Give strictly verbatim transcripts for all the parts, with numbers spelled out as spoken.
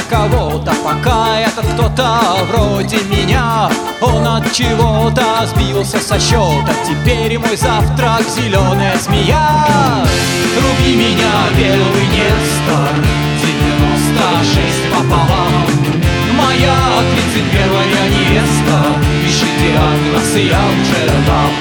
кого-то, пока этот кто-то вроде меня. Он от чего-то сбился со счета, теперь мой завтрак зеленая змея. Руби меня, белый Нестор, девяносто шесть пополам. Моя тридцать первая невеста, пиши диагноз, и я уже дам.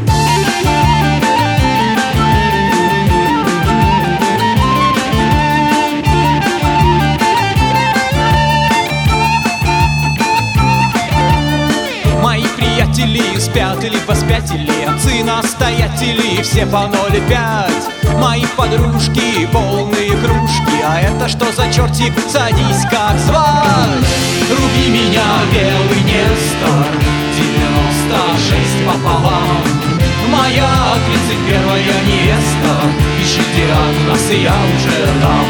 Приятели спят или поспятили, отцы-настоятели все по ноль пять. Мои подружки полные кружки, а это что за чертик, садись как звать. Руби меня, белый Нестор, девяносто шесть пополам. Моя тридцать первая невеста, пиши диагноз, и я уже дам.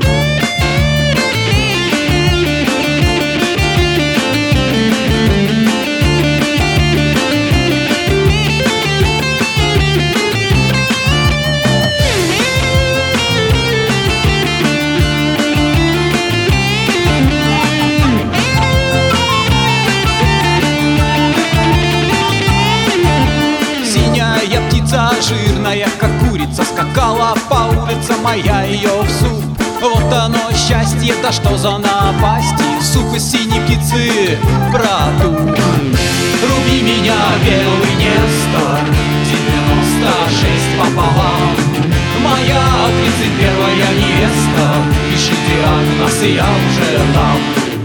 Жирная, как курица, скакала по улицам, а я ее в суп. Вот оно счастье, да что за напасти, суп из синей птицы продул. Руби меня, белый Нестор, девяносто шесть пополам. Моя тридцать первая невеста, пиши диагноз, и я уже дам.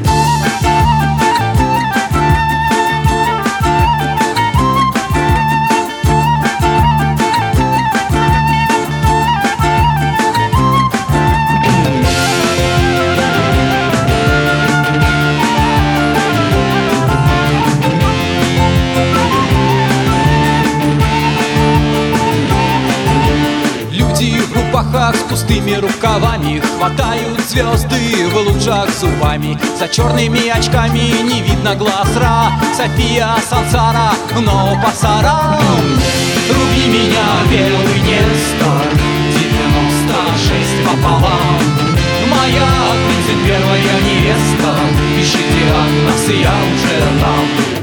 С пустыми рукавами хватают звезды в лужах зубами. За черными очками не видно глаз Ра, София, Сансара, но пасарам. Руби меня, белый Нестор, девяносто шесть пополам. Моя тридцать первая невеста, пиши диагноз, и я уже дам.